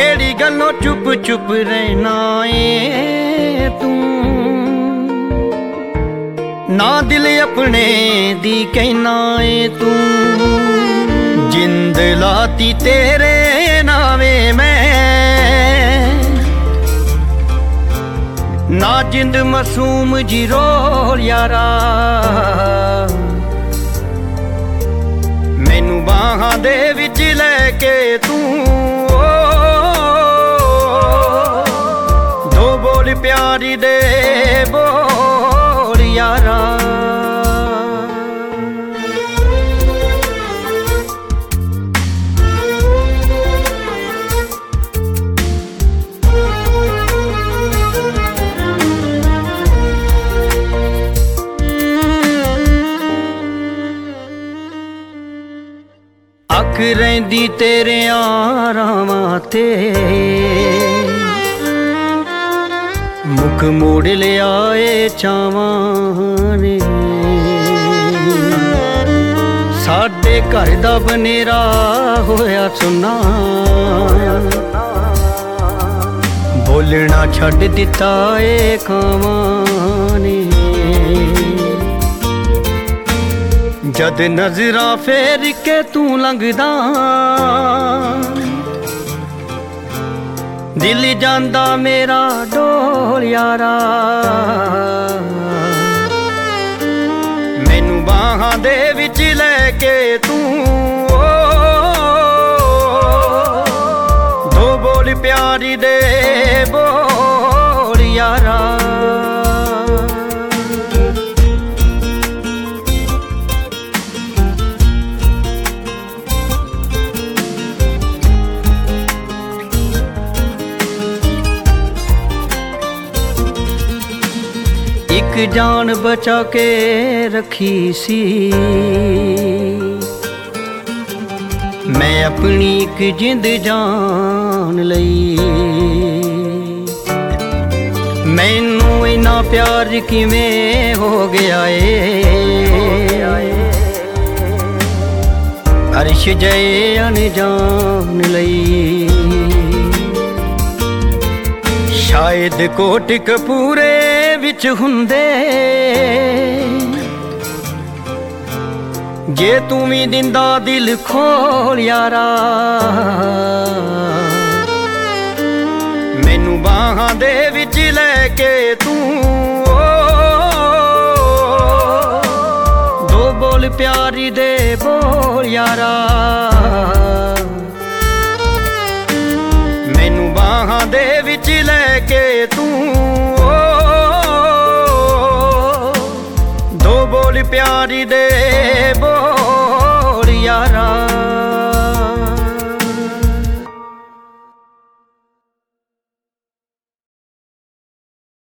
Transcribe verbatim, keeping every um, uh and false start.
केड़ी गल्लों चुप चुप रहना ए तू, ना दिल अपने दी कहना ए तू। जिंद लाती तेरे नावे मैं, ना जिंद मासूम जी रोल यारा। मैनू बाहां दे विच लैके तू दो बोल प्यारी दे बोल यारा। अख रहिंदी तेरे आरामां ते, मुख मोड़ लिया ए चावां ने। साडे घर दा बनेरा होया सुना, बोलना छड्ड दिता ए कावां ने। जद नजरा फेर के तू लंघदा, दिल जांदा मेरा डोल यारा। मैनू बाहां दे विच लैके तू दो बोल प्यारी दे बोल यारा। एक जान बचा के रखी सी मैं अपनी, एक जिंद जान लई। मैनू इन्ना प्यार किवें हो गया ए, अर्श जए अनजान लई। शायद कोट कपूरे विच हुंदे, जे तू भी दिंदा दिल खोल यारा। मैनू बाहां दे विच लैके तू दो बोल प्यारी दे बोल यारा। मैनू बाहां दे विच लैके तू दो बोल प्यारी दे बोल